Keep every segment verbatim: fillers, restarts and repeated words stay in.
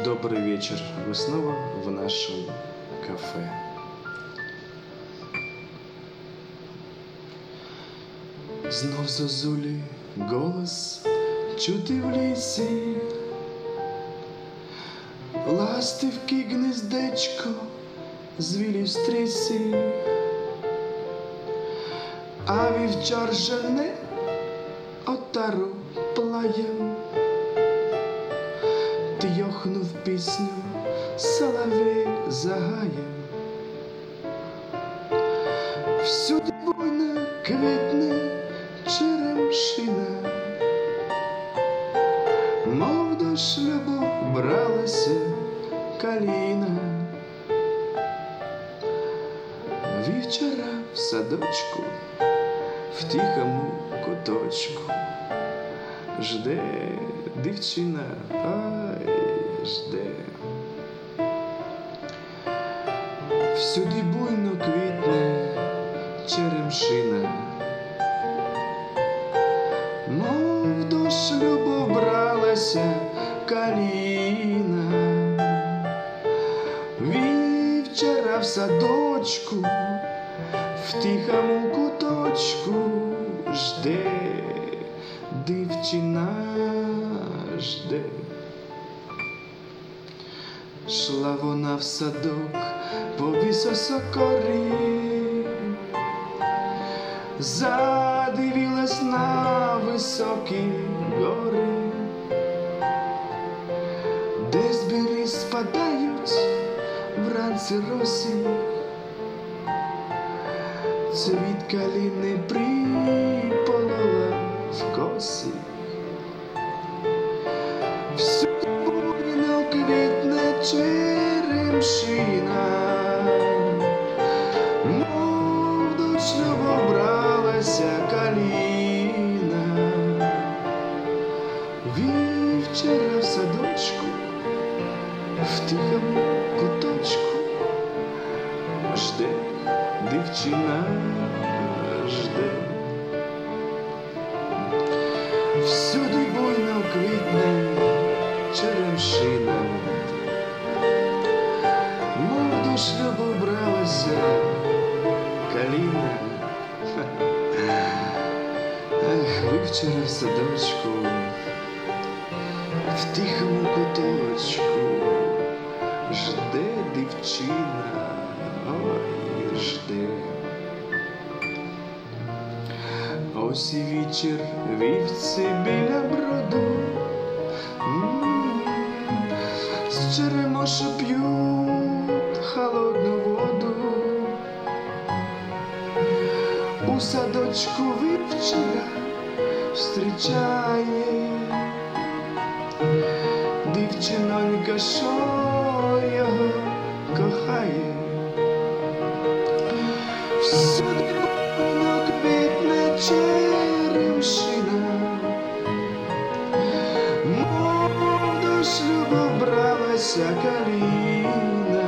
Добрый вечер. Вы снова в нашем кафе. Знов зозулі голос чути в лісі, ластівки гнездечко звілі в стрісі, а вівчар жене отару плаєм, тьохнув пісню соловей за гаєм. Всюди буйно квітне черемшина, мов до шлюбу бралася каліна. Вівчара в садочку, в тихому куточку жде дівчина, ай, жде. Всюди буйно квітне черемшина, мов до шлюбу бралася каліна. Вівчара в садочку, в тихому куточку жде дівчина, жде. Шла вона в садок по високорі, задивилась на високі гори, де з бірі спадають вранці росі, цвіт калини припалила в косі. Всюди буйно квітне черемшина, мов до шлюбу бралася каліна. Вівчара в садочку, в тихому куточку жде дівчина, жде. Всюди буйно квітне черемшина, мов до шлюбу бралася каліна. Ах, вівчара в садочку, в тихому куточку жде дівчина, ой, жде. Ось і вечір, вівці біля броду, з черемоша п'ють холодну воду. У садочку вівчара встрічає дівчинонька, що його кохає. Всюди буйно квітне черемшина, мов до шлюбу бралася каліна.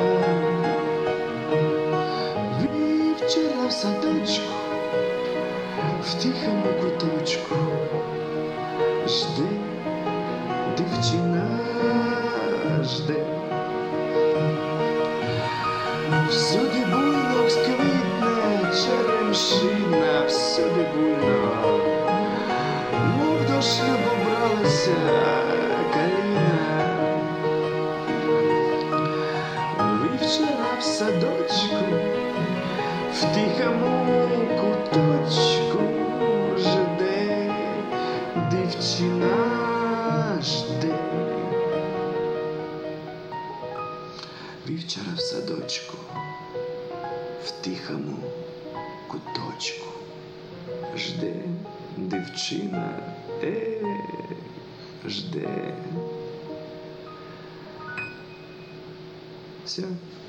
Вівчара в садочку, в тихому куточку жде дівчина, жде. Всюди буйно квітне черемшина, всюди буйно, мов до шлюбу бралася каліна. Вівчара в садочку, в тихому куточку жде дівчина, жде. Вівчара в садочку, в тихому куточку жде дівчина, е, жде. Все.